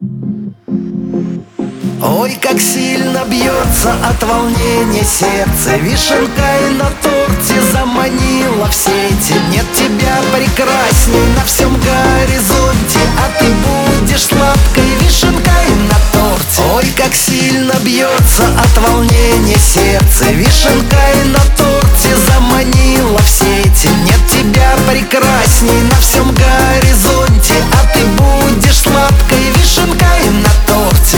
Ой, как сильно бьется от волнения сердце, вишенкой на торте заманила в сети. Нет тебя прекрасней на всем горизонте, а ты будешь сладкой вишенкой на торте. Ой, как сильно бьется от волнения сердце, вишенкой на торте заманила в сети. Нет тебя прекрасней на всем горизонте, а ты будешь сладкой вишенкой на торте.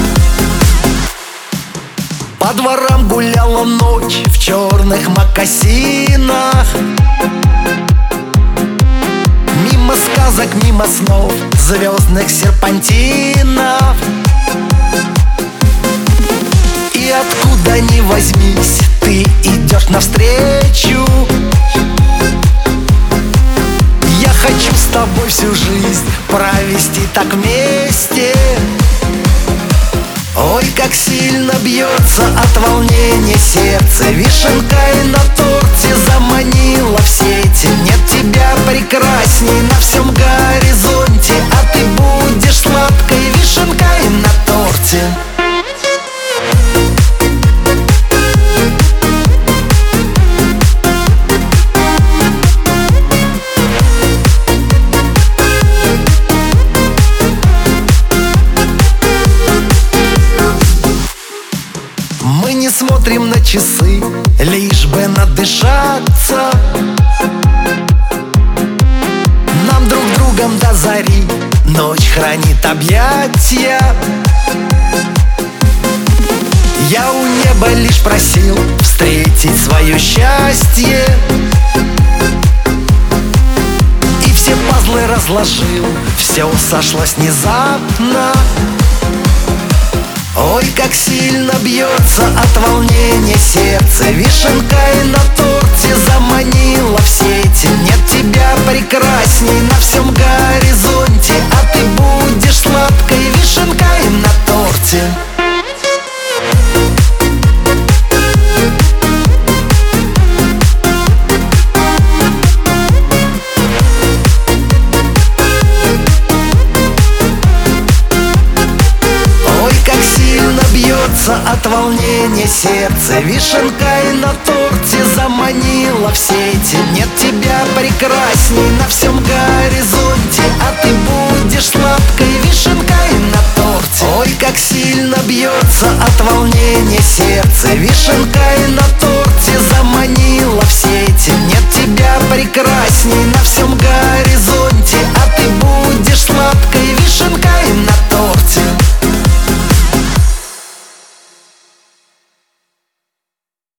По дворам гуляла ночь в черных мокасинах, мимо сказок, мимо снов, звездных серпантинов. И откуда ни возьмись, ты идешь навстречу. Я хочу с тобой всю жизнь провести так вместе. Ой, как сильно бьется от волнения сердце, вишенкой на торте заманила в сети. Нет тебя прекрасней на всем горизонте, а ты будешь сладкой вишенкой на торте. Мы не смотрим на часы, лишь бы надышаться. Нам друг другом до зари ночь хранит объятия. Я у неба лишь просил встретить свое счастье, и все пазлы разложил, все сошлось внезапно. Ой, как сильно бьется от волнения сердце, вишенкой на торте заманила в сети. Нет тебя прекрасней на всем горизонте, а ты будешь сладкой вишенкой на торте. От волнения сердце, вишенкой на торте заманила в сети. Нет тебя прекрасней на всем горизонте, а ты будешь сладкой вишенкой на торте. Ой, как сильно бьется от волнения сердце, вишенкой на торте заманила в сети. Нет тебя прекрасней на всем горизонте, а ты будешь сладкой вишенкой